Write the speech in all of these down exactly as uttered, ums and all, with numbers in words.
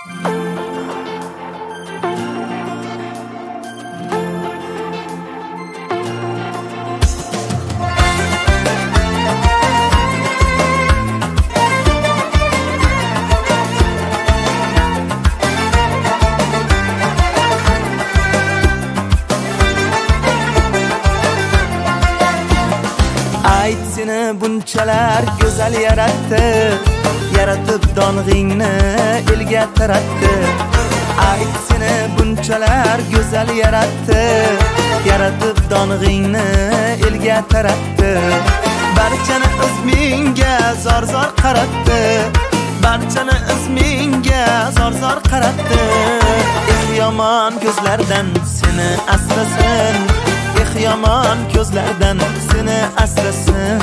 Ayt seni bunchalar go'zal yaratdi, yaratib dong'ingni elga taratdi. Ayt seni bunchalar go'zal yaratdi, yaratib dong'ingni elga taratdi. Barchani izmingga zor-zor qaratdi, barchani izmingga zor-zor qaratdi. Eh yomon ko'zlardan seni asrasin, eh yomon ko'zlardan seni asrasin.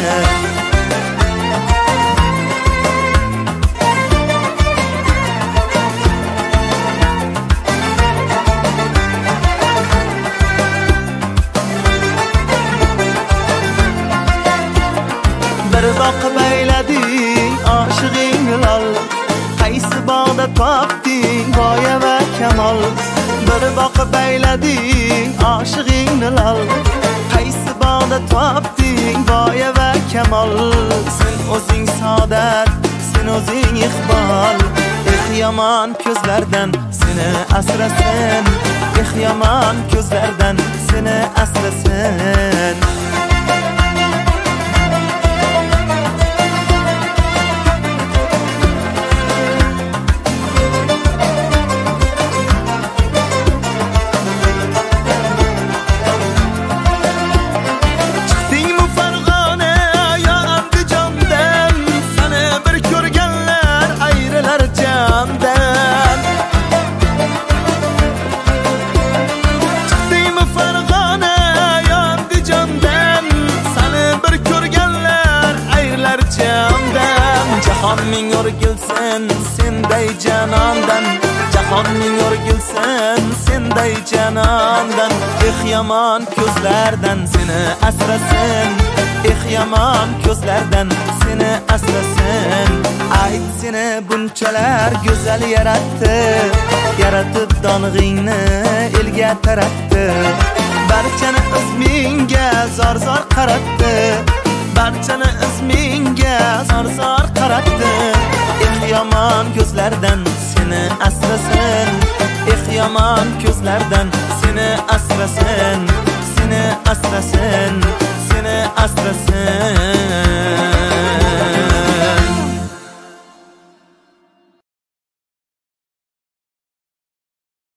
Bir boqib aylading oshiqing lol, qaysi bog'da topding g'oya va kamol. Bir boqib aylading oshiqing lol, qaysi bog'da topding g'oya va kamol. Sen o'zing saodat, sen o'zing iqbol. Eh yomon ko'zlardan seni asrasin, eh yomon ko'zlardan seni asrasin. Jahon ming o'rgilsin senday janondan, jahon ming o'rgilsin senday janondan. Eh yomon ko'zlardan seni asrasin, eh yomon ko'zlardan seni asrasin. Ayt seni bunchalar go'zal yaratdi, yaratib dong'ingni elga taratdi. Barchani izmingga zor-zor qaratdi, barchani izmingga zor-zor qaratdi. Eh yomon ko'zlardan seni asrasin, eh yomon ko'zlardan seni asrasin, seni asrasin, seni asrasin.